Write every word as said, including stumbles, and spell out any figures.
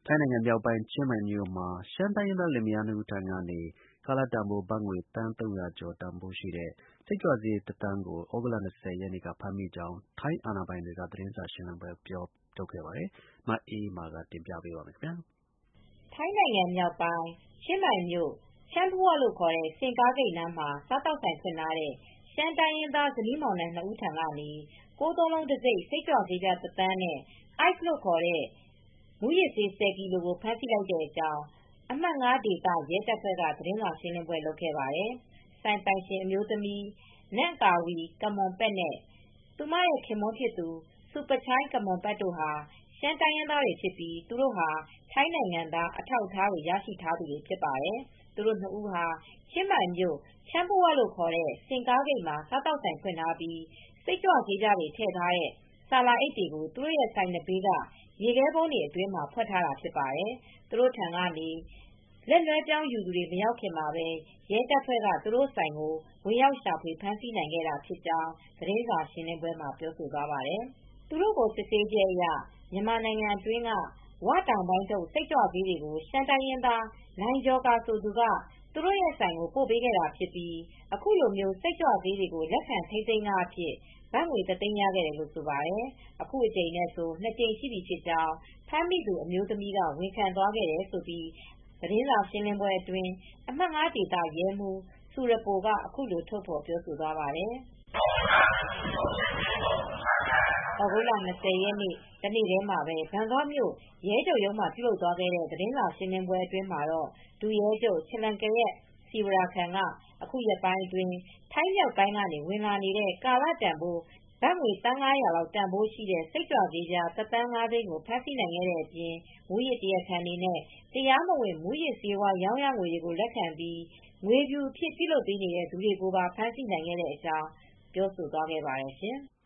ထိုင်းနိုင်ငံမြောက်ပိုင်း ချင်းမိုင်မြို့မှာ ရှမ်းတိုင်းရင်းသားလင်မယားနှစ်ဦးထံကနေ ကာလတန်ဖိုး ဘတ်ငွေ သန်း သုံးရာကျော် တန်ဖိုးရှိတဲ့ စိတ်ကြွဆေး တစ်သန်းကို သြဂုတ်လ ၂၀ ရက်နေ့က ဖမ်းမိကြောင်း ထိုင်းအာဏာပိုင်တွေက သတင်းစာရှင်းလင်းပွဲမှာ ပြောခဲ့ပါတယ်။ မအေးအေးမာက တင်ပြပေးပါမယ်။ထိုင်းနိုင်ငံမြောက်ပိုင်း ချင်းမိုင်မြို့ ချမ်းဖူးဝလို့ခေါ်တဲ့ ဆင်ကားဂိတ်နားမှာ စားသောက်ဆိုင်ဖွင့်ထားတဲ့ ရှမ်းတိုင်းရင်းသား ဇနီးမောင်နှံနှစ်ဦးထံကနေ ၉၉၉ တံဆိပ် စိတ်ကြွဆေးပြား တစ်သန်းနဲ့ Ice လို့ခေါ်တဲ့ မူးယစ်ဆေး ၁၀ ကီလိုကို ဖမ်းဆီးလိုက်တဲ့အကြောင်း အမှတ် ၅ ဒေသ ရဲတပ်ဖွဲ့က သတင်းစာရှင်းလင်းပွဲ လုပ်ခဲ့ပါတယ်။ ဆိုင်ပိုင်ရှင်အမျိုးသမီး နန့်ကာဝီ ကမ်မွန်ပက်နဲ့ သူမရဲ့ ခင်ပွန်းဖြစ်သူ စူပချိုင်း ကမ်မွန်ပက်တို့ဟာ ရှမ်းတိုင်းရင်းသားတွေဖြစ်ပြီး သူတို့ဟာ ထိုင်းနိုင်ငံသား အထောက်အထားတွေ ရရှိထားသူတွေ ဖြစ်ပါတယ်။ သူတို့နှစ်ဦးဟာ ချင်းမိုင်မြို့ ချမ်းဖူးဝလို့ခေါ်တဲ့ ဆင်ကားဂိတ်မှာ စားသောက်ဆိုင်ဖွင့်ထားပြီး စိတ်ကြွဆေးပြားတွေ ထည့်ထားတဲ့ ဆာလာအိတ်တွေကို သူတို့ဆိုင်နံဘေးက ရေခဲပုံးတွေအတွင်းမှာ ဖွက်ထားတာဖြစ်ပါတယ်။ သူတို့ထံကနေ လက်လွဲပြောင်းယူသူတွေ မရောက်ခင်မှာပဲ ရဲတပ်ဖွဲ့က သူတို့ဆိုင်ကို ဝင်ရောက်ရှာဖွေ ဖမ်းဆီးနိုင်ခဲ့တာဖြစ်ကြောင်း သတင်းစာရှင်းလင်းပွဲမှာ ပြောဆိုသွားပါတယ်။ သူတို့ကို စစ်ဆေးချက်အရ မြန်မာနိုင်ငံအတွင်းက "ဝ" တောင်ပိုင်းထုတ် စိတ်ကြွဆေးတွေကို ရှမ်းတိုင်းရင်းသား နိုင်ဂျော်ကာဆိုသူက သူတို့ဆိုင်ကို ပို့ပေးခဲ့တာဖြစ်ပြီး အခုလို စိတ်ကြွဆေးတွေကို လက်ခံထိန်းသိမ်းခအဖြစ် ဘတ်ငွေ တစ်သိန်းရခဲ့တယ်လို့ ဆိုပါတယ်။ အခုအကြိမ်နဲ့ဆို နှစ်ကြိမ်ရှိပြီဖြစ်ကြောင်း ဖမ်းမိသူအမျိုးသမီးက ဝန်ခံသွားခဲ့တယ်လို့ သတင်းစာရှင်းလင်းပွဲအတွင်း အမှတ် ၅ ဒေသ ရဲမှူး ဆူရပို က အခုလို ထုတ်ဖော်ပြောဆိုသွားပါတယ်။ သြဂုတ်လ ၂၀ ရက်နေ့ တနေ့တည်းမှာပဲ ဘန်ကောက်မြို့ ရဲချုပ်ရုံးမှာ ပြုလုပ်သွားတဲ့ သတင်းစာရှင်းလင်းပွဲအတွင်းမှာတော့ ဒုရဲချုပ် ချလန်ကရက် စီဝါရာခန် က အခုရက်ပိုင်းအတွင်း ထိုင်းမြောက်ပိုင်းကနေ ဝင်လာနေတဲ့ ကာလတန်ဖိုး ဘတ်ငွေ သန်း ၅၀၀ လောက် တန်ဖိုးရှိတဲ့ စိတ်ကြွဆေးပြား တစ်သန်း ၅ သိန်းကို ဖမ်းဆီးနိုင်ခဲ့တဲ့အပြင် မူးယစ်တရားခံတွေနဲ့ တရားမဝင် မူးယစ်ဆေးဝါး ရောင်းရငွေတွေကို လက်ခံပြီး ငွေဖြူအဖြစ် ပြုလုပ်ပေးနေတဲ့သူတွေကိုပါ ဖမ်းဆီးနိုင်ခဲ့တဲ့အကြောင်း ပြောဆိုသွားခဲ့ပါတယ်ရှင်။